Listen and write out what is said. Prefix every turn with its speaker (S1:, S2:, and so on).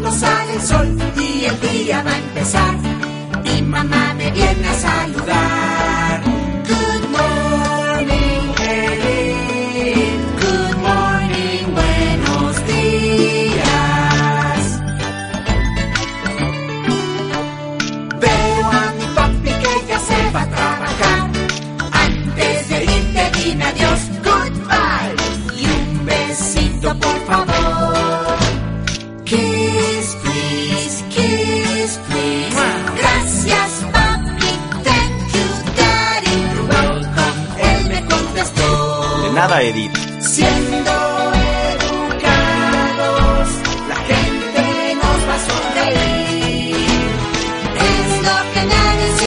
S1: cuando sale el sol y el día va a empezar. Mi mamá me viene a saludar. Good morning, Erin. Good morning, buenos días. Veo a mi papi que ya se va a trabajar. Antes de irte dime adiós, goodbye. Y un besito, por favor. Kiss, please, kiss, please. Gracias, papi, thank you, daddy. You're welcome, él me contestó.
S2: De nada, Edith.
S1: Siendo